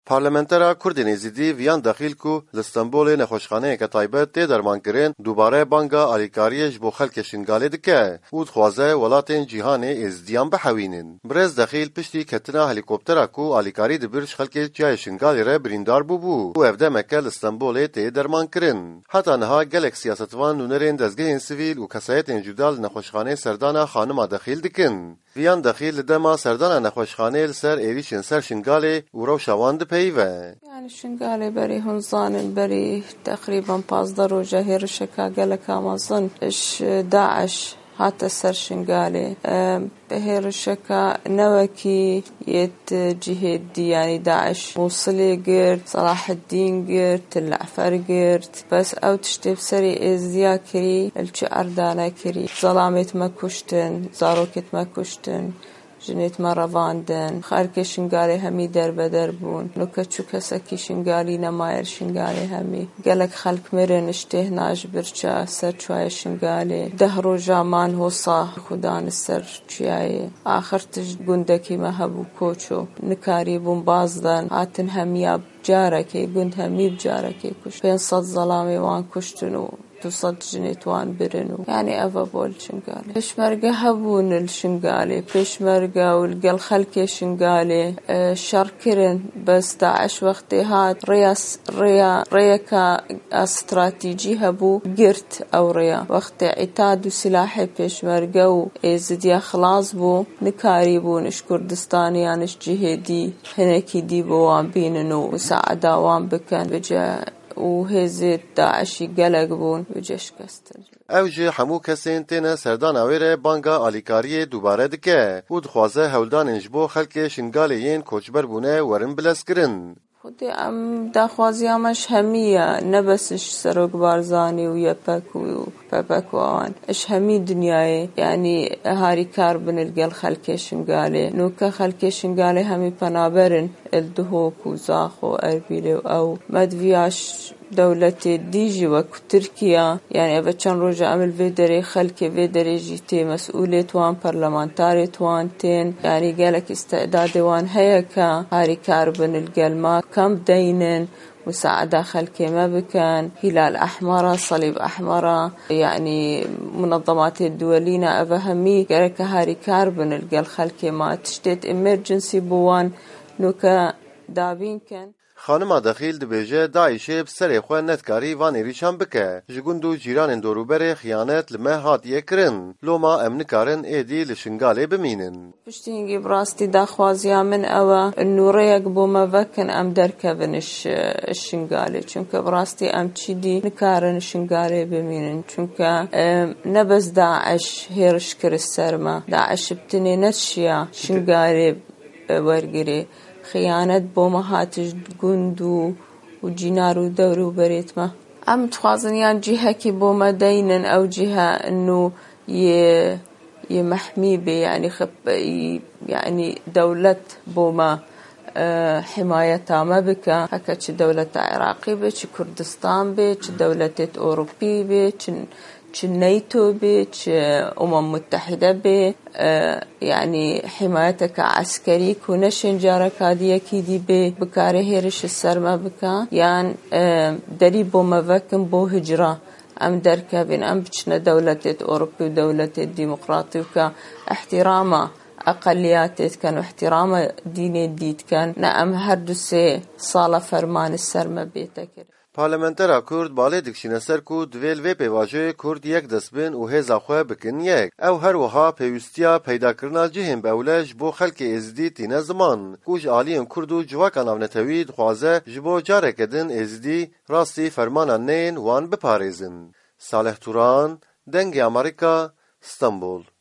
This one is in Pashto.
پارلمانترا کردین ازیدی ویان داخل کو لستانبول نخوشخانه که تایبت تی درمان کرن دوباره بانگا آلیکاریش بو خلک شنگاله دکه بود خوازه ولاتین جهان ازدیان بحوینن برز داخل پشتی کتنا هلیکوپترا کو آلیکاری دبرش خلک جای شنگاله را بریندار بو و افده مکه لستانبول تی درمان کرن حتی نها گلک سیاستوان نونرین دزگه سیویل و کسایت انجودال نخوشخانه سردانا خانما داخل دکن ویان داخل دما سردانا نخوشخانه لسر ایریشن سر شنگاله و رو شواند پیوه يعني شنقالي بري هنزان بري تقريبا 15 روجه هير شكا قالك امازن اش داعش هات السر شنقالي بهير شكا نوكي يت جهاد دي يعني داعش موصلي قرت صلاح الدين قرت العفر قرت بس او تشتف سري ازيا كري الچي اردانا كري ظلامت ما كشتن زاروكت ما كشتن جنيت مرة فاندن خارك شنقالي همي در بدر بون نوكتشو كساكي شنقالي نماير شنقالي همي قالك خلق مرن اشته ناج برچا سر چوائي شنقالي دهرو جامان هوصا خدان السر چوائي آخر تج قندكي مهبو كوچو نكاري بون بازدن هاتن همياب جاركي قند همي بجاركي كش بين صد ظلامي وان كشتنو تصد جنيتوان برنو يعني أفا بول شنقالي بشمرقة هبون الشنقالي بشمرقة والقل خلكي شنقالي شركرن بس داعش وقتي هات ريا كاستراتيجي هبو قرت أو ريا وقت عتاد سلاحي بشمرقة وإزديا خلاص بو نكاري بو نش كردستاني نش جهدي هناكي دي بوان بيننو وساعدا وان بكن بجا وهزت داعشي قلق بون وجش كستن اوجه همو کسین تینا سردان اویره بانگا آلیکاری دوباره دکه بود خوازه هولدان انجبو خلک شنگالیین کوچبر بونه ورن بلس کرن خودي ام داخوازي امش همية نبسش سروق بارزاني ويبك وبابك وان اش همي دنياي يعني هاري كاربن القل خلكي شنقالي نوكا خلكي شنقالي همي بنابرن الدهوك وزاخو اربيلي او مدفياش دولة ديجي وتركيا يعني أبتشان رجع عمل فيدري خلكي فيدري جيتي مسؤولية وان برلمانتاري توان تين يعني قالك استعداد وان هيكا هاري كاربن القلما كم دينن مساعدة خلكي ما بكان هلال أحمر صليب أحمر يعني منظمات الدولية أبهمي قالك هاري كاربن القل خلكي ما تشتت emergency بوان نوكا دابين كان خانم داخل دبیجه داعشه بسر خواه نتکاری وان ایریشان بکه جگوندو جیران دوروبر خیانت لمه هاتیه کرن لوما امن کارن ایدی لشنگاله بمینن پشتینگی براستی داخوازیا من اوا انو ریق بوما وکن ام درکبنش الشنگاله چونکه براستی ام چی دی نکارن الشنگاله بمینن چونکه نبز داعش هیرش کر السرما داعش بتنی نتشیا شنگاله ورگری خيانة بومهاتج قندو وجينارو دورو بريتما أم تخازن يعني جهة كي بوما دينن أو جهة إنه يمحمي بي يعني يعني دولة بوما حمايتها ما بك هكا دولة عراقي بي كردستان بي دولة أوروبي بي ناتو بي متحدة بي يعني حمايتك عسكري كونشن جارك هذه كيدي بي بكاره هيرش السرما بكا يعني دري بو مفكن بو هجرة ام دركبين ام بچنا دولة أوروبي ودولة ديمقراطية احترام أقليات كان واحترام دين ديت كان نعم هردسي صالة فرمان السرما بيتكر پارلمانترا کرد باله دکشینه سر کو دویل و پیواژه کرد یک دسبن و هزا خو بکن یک او هر وها پیوستیا پیدا کرنا جهن بولج بو خلک ازدی تینه زمان کوج عالیم کردو جواکان اونتوید خوازه جبو جاره کدن ازدی راستی فرمان نین وان بپاريزن صالح توران دنگ امریکا استانبول